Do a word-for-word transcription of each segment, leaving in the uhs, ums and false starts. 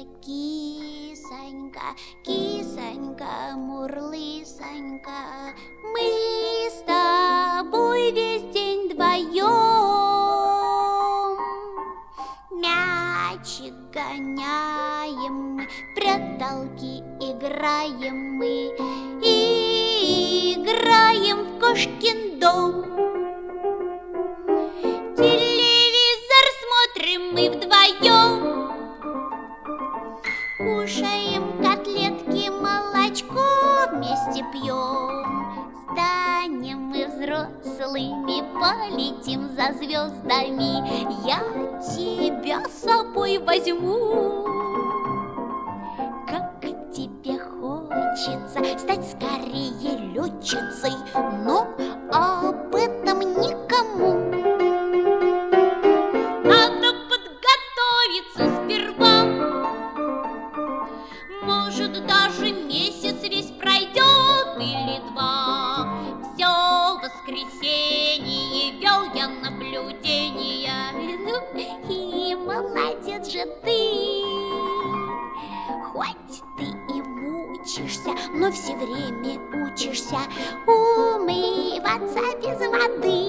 кисонька, кисонька, мурлысонька, мы с тобой весь день вдвоем. Мячик гоняем мы, пряталки играем мы, и играем в кошкин дом. Телевизор смотрим мы вдвоем, кушаем котлетки, молочко вместе пьем. Станем мы взрослыми, полетим за звездами, я тебя с собой возьму. Как тебе хочется стать скорее летчицей, но об этом никому. Надо подготовиться сперва, может, даже месяц весь пройдет или два. Все воскресенье вел я наблюдения, ну и молодец же ты. Хоть ты и мучишься, но все время учишься умываться без воды.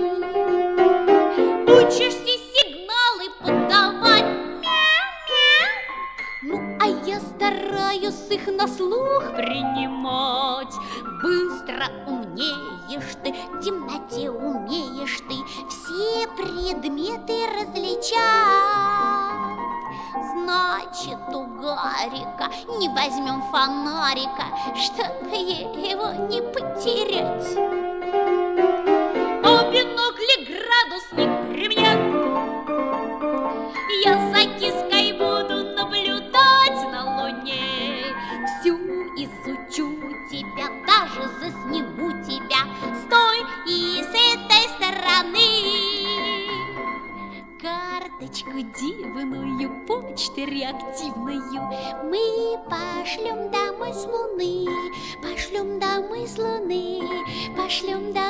Учишься сигналы подавать, мяу-мяу. Ну, а я стараюсь их на слух принимать. Быстро умнеешь ты, в темноте умеешь ты все предметы различать. Значит, у Гарика не возьмем фонарика, чтобы его не потерять. А бинокли градусник при мне, я за киской буду наблюдать на луне. Всю изучу тебя, даже засниму тебя с той и с этой стороны. Карточку дивную, почту реактивную мы пошлем домой с Луны, пошлем домой с Луны, пошлем домой.